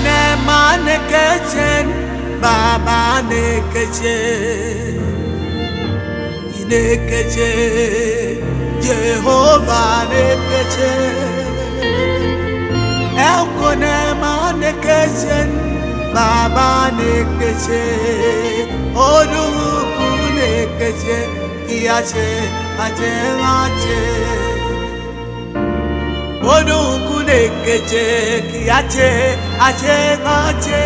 kone mane kechen baba ne keche ine keche Jehovah ne keche el kone mane kechen baba ne keche oru ne keche kiache ache ache Odu kune keche kiache ache ache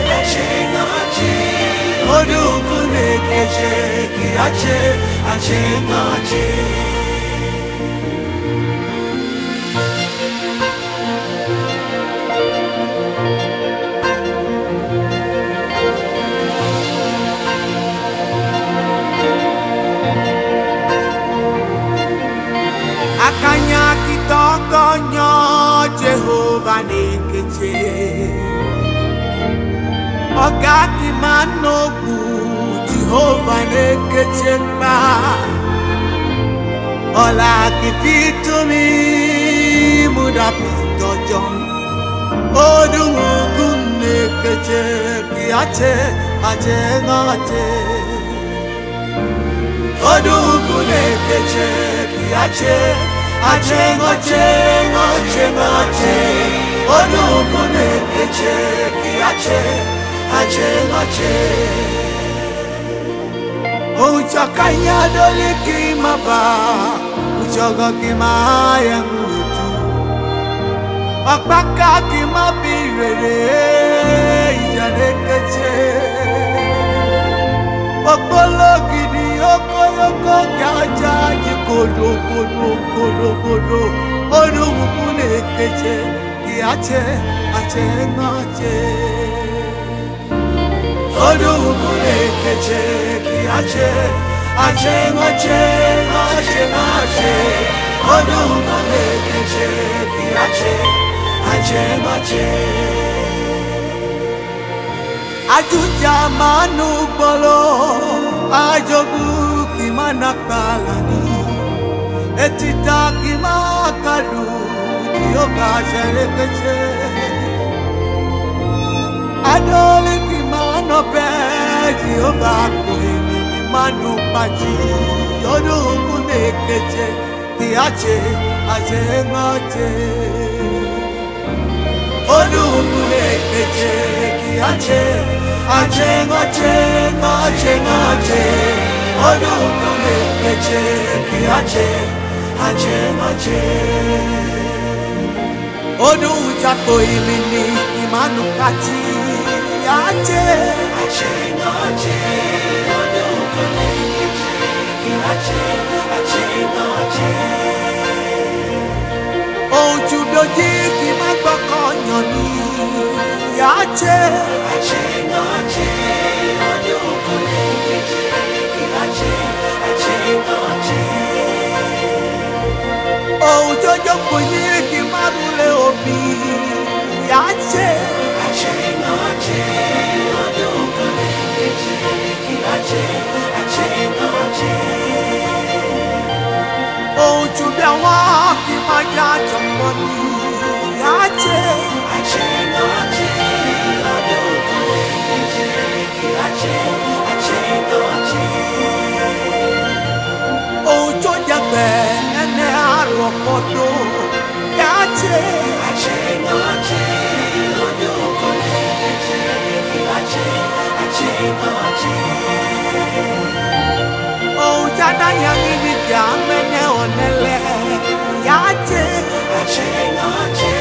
Odu kune keche kiache ache ache Akanya kitokonyo Jehovah nekeche Ogaki manobu Jehovah nekeche ba Ola kifitumi muda pitojon Odungu nekeche kiache ache ngache Odungu nekeche kiache Ache ngoche ngoche ngoche Odugu nekeche kiache Ache ngoche Uchakanya doli kimaba Uchogo kimaya ngutu Akbaka kimabirere Ija nekeche Okbolo gidi yoko yoko Kaja jikodo kodo kodo kodo Odugu nekeche kiache ache ngache Odugu nekeche kiache ache ngache ngache ngache Odugu nekeche kiache ache ngache Ajuja manu bolo ajogu kimana kalani Etita kimakalu Jehovah sherekeche Adoli kimano pe Jehovah kuhimi kimanu pachi Yodu kunekeche kiache ache ngache Odu kunekeche kiache ache ngache ngache ngache Odu kunekeche kiache ache ngache Odu chako imini imanu kati ache ache ngache Odu kunekeche kiache ache ngache Oju doji kimagboko nyoni ache ache ngache Odu kunekeche kiache ache ngache Ojo joko yiki marule obi ache ache ngache Odu kunekeche kiache ache ngache Ojo biawa kimaja chamboni ache ache ngache Odu kunekeche kiache ache ngache Ojo jagbe ene arokodo ache ache ngache Odu kunekeche kiache ache ngache Ojo dayangi ni jamene onele ache ache ngache